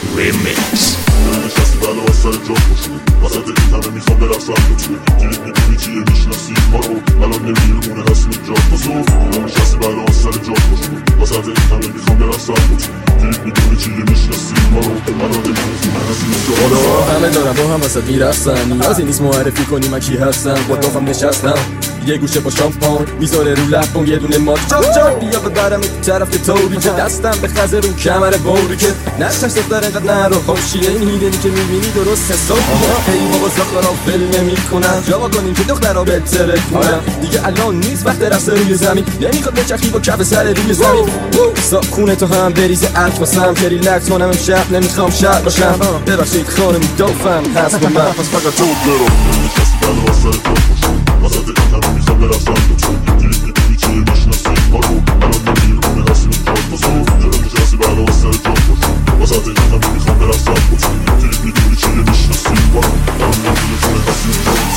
Remix. نشستی بلا از سر جا خوشونه وسط این همه میخوام برم سمت توه دیگه میدونی چیه میشناسی ما رو الان نمیره خونه هستی اونجا تو صوف نشستی بلا از سر جا خوشونه وسط این همه میخوام برم سمت توه دیگه میدونی چیه میشناسی ما رو الان نمیره خونه هستی اونجا همه دارم با هم وسط میرفتن نیازی نیست معرفی کنی من کی هستم با دافم نشستم یه گوشه با شامپان میذاره رو لبم یه دونه مات چاپ بیا ببرم این طرف که طوری که دستم به خزه رو کمر بوری که نشتش دفتر اینقدر نرو خوشیه این هیدنی که میبینی درست حساب ای بابا ساختارا فیلم میکنن جواب کنیم که دخترها بهتره کنن دیگه الان نیست وقت رفته روی زمین نمیخواد بچخی با کف سر روی زمین خونه تو هم بریز عرق واسم که ریلکس کنم امشب نمیخوام شب باشم ببخشید خانم دافم هست با من پس فقط تو برو نشستی بلا از سر جا خوشونه وسط این همه میخوام برم سمت توه دیگه میدونی چیه میشناسی ما رو الان نمیره خونه هستی اونجا تو صوف نشستی بلا از سر جا خوشونه وسط این همه میخوام برم سمت توه دیگه میدونی چیه میشناسی ما رو الان نمیره خونه هستی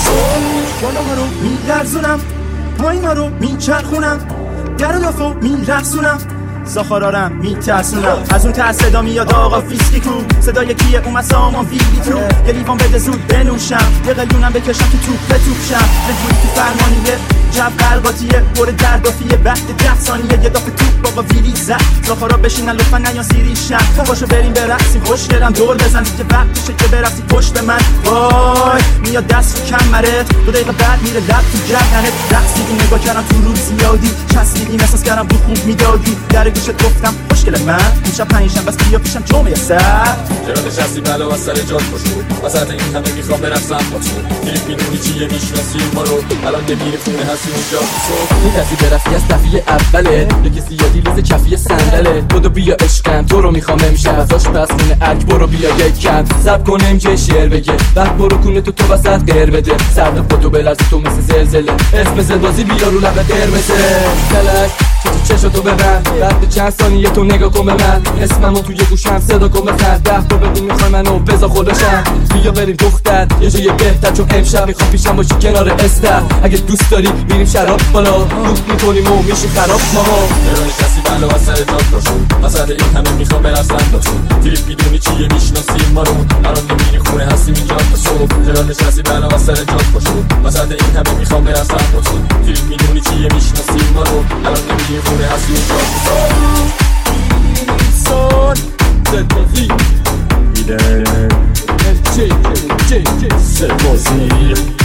اونجا بالاها رو میلرزونم پایینا رو میچرخونم در و دافو میرقصونم ساخارارم میترسونم از اون ترس صدا میاد آقا فیسکی کو صدای کیه اومد سامان ویلی تو یه لیوان بده زود بنوشم یه قلیونم بکشم که توپ به توپ شم رجوری تو فرمانیه جو قلقاتیه پر دردافیه بعد 10 ثانیه یه دافع توپ بابا ویلی زد ساخارا بشینن لطفا نیان سیری شم باشو بریم برقصیم خوشگلم دور بزن که وقتشه که برقصی پشت به من وای میاد دست رو کمرت 2 دقیقه بعد میره لب تو گردنت رقصیدی نگاه کردم تو رو زیادی چسبیدی احساس کردم بود خوب میدادی در گوشت گفتم خوشگل من امشب پنجشنبه بس بیا پیشم جمعه سر چرا نشستی بلا از سر جات باشو وسط این همه میخوام برقصم با تو دیگه میدونی چیه میشناسی ما رو الان نمیره خونه هستی اونجا این کسی برفتی از دفعه اوله یه کسی یادی لیز کفی صندله بدو بیا عشقم تو رو میخوام امشب ازاش پس خونه ارک برو بیا یک کم سب کنم که شعر بگه بعد برو کونه تو وسط غیر بده سرد خودتو بلرزه تو مثل زلزله اسم زلبازی بیا رو لب قرمزه کلک چشاتو ببند بعد چند ثانیه تو نگاه کن به من اسممو توی گوشم صدا کن بخند 10 تا بدی میخوای منو بذار خودشم بیا بریم دختر یه جای بهتر چون امشب میخوام پیشم باشی کنار استر اگه دوست داری میریم شراب بالا دوست میکنیم و میشی خراب ماها چرا نشستی بلا از سر جات باشو وسط این همه میخوام برقصم با تو تریپ میدونی چیه میشناسی ما رو الان نمیری خونه هستی اینجا تا صبح چرا نشستی بلا از سر جات باشو وسط این همه میخوام برقصم با تو تریپ میدونی چیه میشناسی ما رو الان نمیری خونه هستی اینجا تا صبح زلبازی میده سلبازی